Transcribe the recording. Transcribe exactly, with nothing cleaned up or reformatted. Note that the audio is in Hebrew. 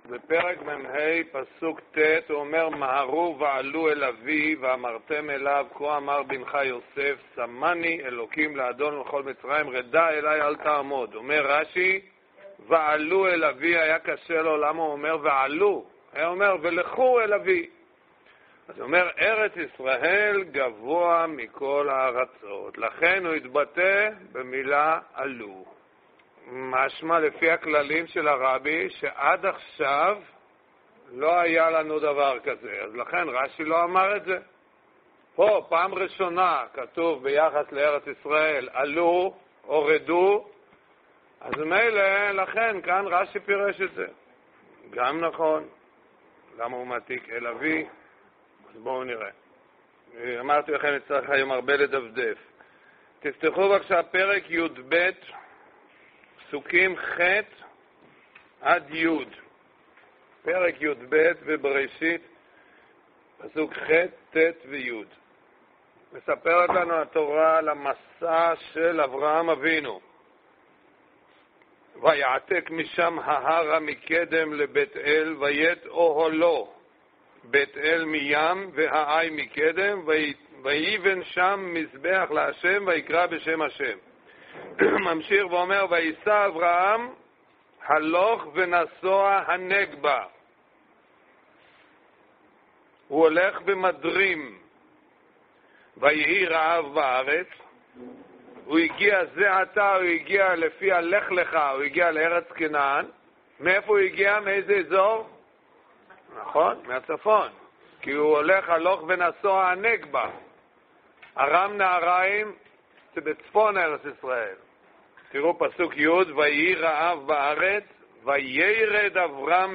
בפרק ממהי פסוק ט' הוא אומר, מהרו ועלו אל אבי ואמרתם אליו, כה אמר בנך יוסף, שמני אלוקים לאדון לכל מצרים, רדה אליי אל תעמוד. אומר רש"י, ועלו אל אבי, היה קשה לו, למה הוא אומר ועלו? היה אומר ולכו אל אבי. אז הוא אומר, ארץ ישראל גבוה מכל הארצות, לכן הוא התבטא במילה עלו. משמע לפי הכללים של הרבי שעד עכשיו לא היה לנו דבר כזה, אז לכן רש"י לא אמר את זה. פה פעם ראשונה כתוב ביחס לארץ ישראל עלו, הורדו, אז מילא לכן כאן רש"י פירש את זה. גם נכון. למה הוא מעתיק אל אבי? אז בואו נראה. אמרתי לכם, נצטרך היום הרבה לדפדף. תפתחו בבקשה פרק י"ב, פסוקים ח' עד י'. פרק י"ב ובראשית, פסוק ח', ט' וי'. מספרת לנו התורה על המסע של אברהם אבינו. ויעתק משם ההרה מקדם לבית אל, ויית אוהלו בית אל מים והאי מקדם, ויבן שם מזבח להשם ויקרא בשם השם. ממשיך ואומר, ויסע אברהם הלוך ונסוע הנגבה. הוא הולך במדרים, ויהי רעב בארץ. הוא הגיע זה עתה, הוא הגיע לפי הלך לך, הוא הגיע לארץ כנען. מאיפה הוא הגיע? מאיזה אזור? נכון, מהצפון. כי הוא הולך הלוך ונסוע הנגבה. ארם נהריים זה בצפון ארץ ישראל. תראו פסוק י', ויהי רעב בארץ, וירד אברהם